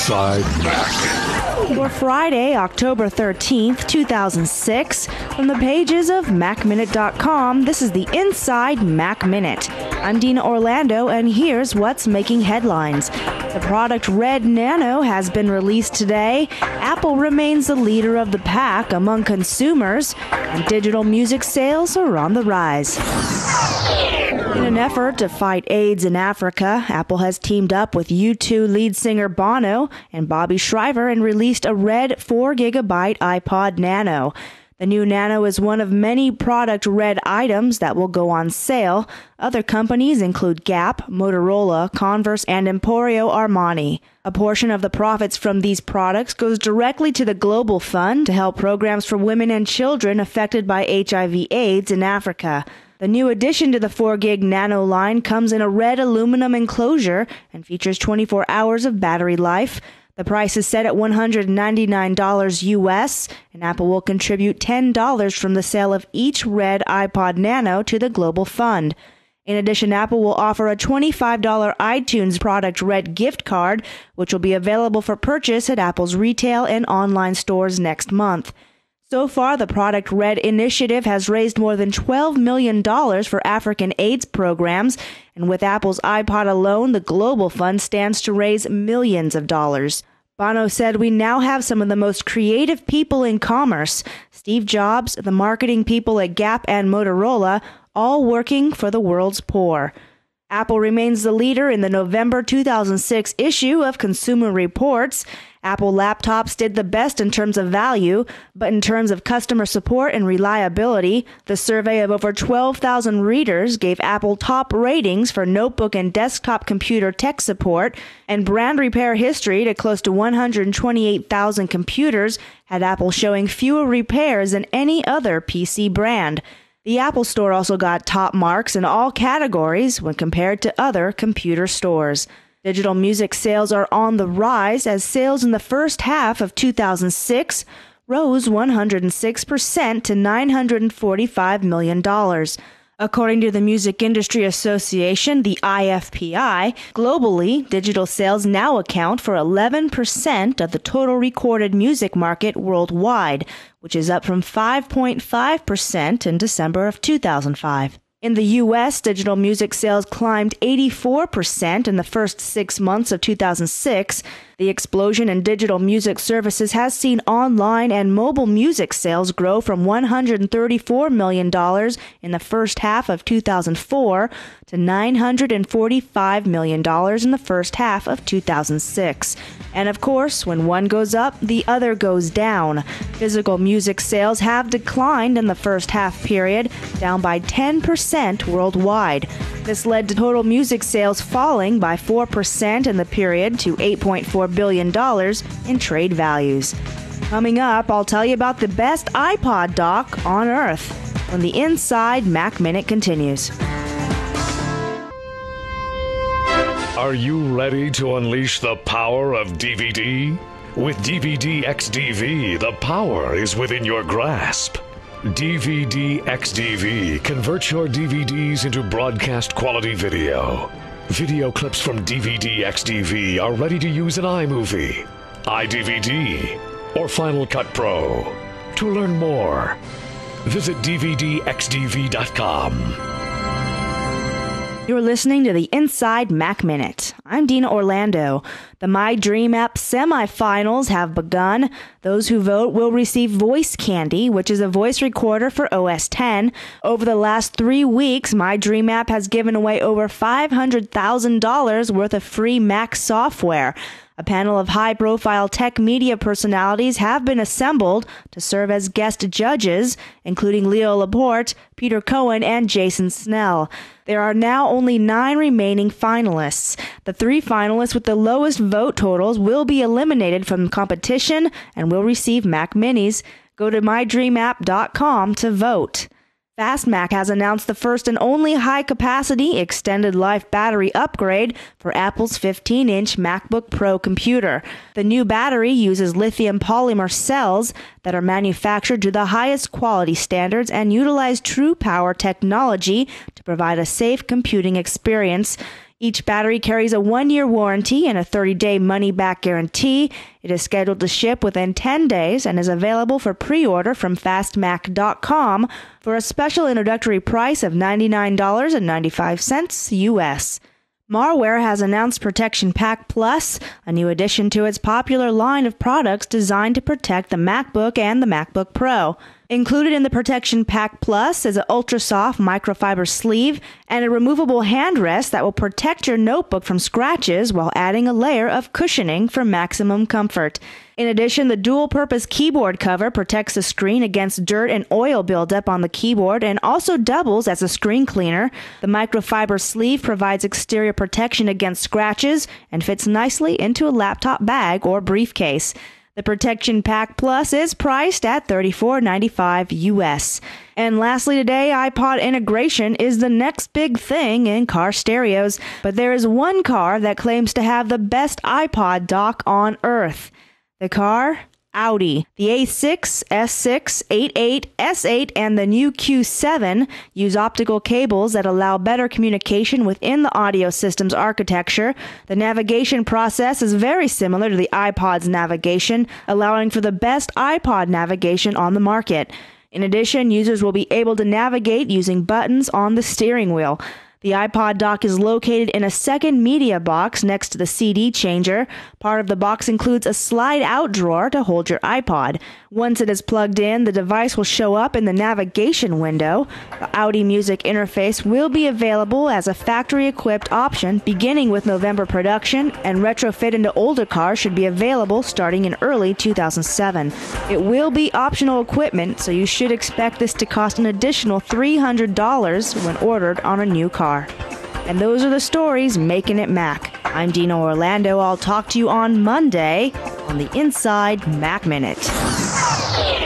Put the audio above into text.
Inside Mac. For Friday, October 13th, 2006, from the pages of MacMinute.com, this is the Inside Mac Minute. I'm Dina Orlando, and here's what's making headlines. The product Red Nano has been released today. Apple remains the leader of the pack among consumers, and digital music sales are on the rise. In an effort to fight AIDS in Africa, Apple has teamed up with U2 lead singer Bono and Bobby Shriver and released a red 4GB iPod Nano. The new Nano is one of many product Red items that will go on sale. Other companies include Gap, Motorola, Converse, and Emporio Armani. A portion of the profits from these products goes directly to the Global Fund to help programs for women and children affected by HIV/AIDS in Africa. The new addition to the 4GB Nano line comes in a red aluminum enclosure and features 24 hours of battery life. The price is set at $199 US, and Apple will contribute $10 from the sale of each red iPod Nano to the Global Fund. In addition, Apple will offer a $25 iTunes product Red gift card, which will be available for purchase at Apple's retail and online stores next month. So far, the Product Red initiative has raised more than $12 million for African AIDS programs, and with Apple's iPod alone, the Global Fund stands to raise millions of dollars. Bono said, "We now have some of the most creative people in commerce. Steve Jobs, the marketing people at Gap and Motorola, all working for the world's poor." Apple remains the leader in the November 2006 issue of Consumer Reports. Apple laptops did the best in terms of value, but in terms of customer support and reliability, the survey of over 12,000 readers gave Apple top ratings for notebook and desktop computer tech support, and brand repair history to close to 128,000 computers had Apple showing fewer repairs than any other PC brand. The Apple Store also got top marks in all categories when compared to other computer stores. Digital music sales are on the rise as sales in the first half of 2006 rose 106% to $945 million. According to the Music Industry Association, the IFPI, globally, digital sales now account for 11% of the total recorded music market worldwide, which is up from 5.5% in December of 2005. In the U.S., digital music sales climbed 84% in the first 6 months of 2006. The explosion in digital music services has seen online and mobile music sales grow from $134 million in the first half of 2004 to $945 million in the first half of 2006. And of course, when one goes up, the other goes down. Physical music sales have declined in the first half period, down by 10% worldwide. This led to total music sales falling by 4% in the period to $8.4 billion in trade values. Coming up, I'll tell you about the best iPod dock on Earth when the Inside Mac Minute continues. Are you ready to unleash the power of DVD? With DVD XDV, the power is within your grasp. DVD XDV converts your DVDs into broadcast quality video. Video clips from DVD XDV are ready to use in iMovie, iDVD, or Final Cut Pro. To learn more, visit DVDXDV.com. You're listening to the Inside Mac Minute. I'm Dina Orlando. The My Dream App semifinals have begun. Those who vote will receive Voice Candy, which is a voice recorder for OS X. Over the last 3 weeks, My Dream App has given away over $500,000 worth of free Mac software. A panel of high-profile tech media personalities have been assembled to serve as guest judges, including Leo Laporte, Peter Cohen, and Jason Snell. There are now only 9 remaining finalists. The 3 finalists with the lowest vote totals will be eliminated from competition and will receive Mac Minis. Go to mydreamapp.com to vote. Fastmac has announced the first and only high-capacity extended life battery upgrade for Apple's 15-inch MacBook Pro computer. The new battery uses lithium polymer cells that are manufactured to the highest quality standards and utilize True Power technology to provide a safe computing experience. Each battery carries a 1-year warranty and a 30-day money-back guarantee. It is scheduled to ship within 10 days and is available for pre-order from fastmac.com for a special introductory price of $99.95 US. Marware has announced Protection Pack Plus, a new addition to its popular line of products designed to protect the MacBook and the MacBook Pro. Included in the Protection Pack Plus is an ultra-soft microfiber sleeve and a removable handrest that will protect your notebook from scratches while adding a layer of cushioning for maximum comfort. In addition, the dual-purpose keyboard cover protects the screen against dirt and oil buildup on the keyboard and also doubles as a screen cleaner. The microfiber sleeve provides exterior protection against scratches and fits nicely into a laptop bag or briefcase. The Protection Pack Plus is priced at $34.95 US. And lastly today, iPod integration is the next big thing in car stereos, but there is one car that claims to have the best iPod dock on earth. The car? Audi. The A6, S6, 88, S8, and the new Q7 use optical cables that allow better communication within the audio system's architecture. The navigation process is very similar to the iPod's navigation, allowing for the best iPod navigation on the market. In addition, users will be able to navigate using buttons on the steering wheel. The iPod dock is located in a second media box next to the CD changer. Part of the box includes a slide-out drawer to hold your iPod. Once it is plugged in, the device will show up in the navigation window. The Audi Music interface will be available as a factory-equipped option beginning with November production, and retrofit into older cars should be available starting in early 2007. It will be optional equipment, so you should expect this to cost an additional $300 when ordered on a new car. And those are the stories making it Mac. I'm Dina Orlando. I'll talk to you on Monday on the Inside Mac Minute.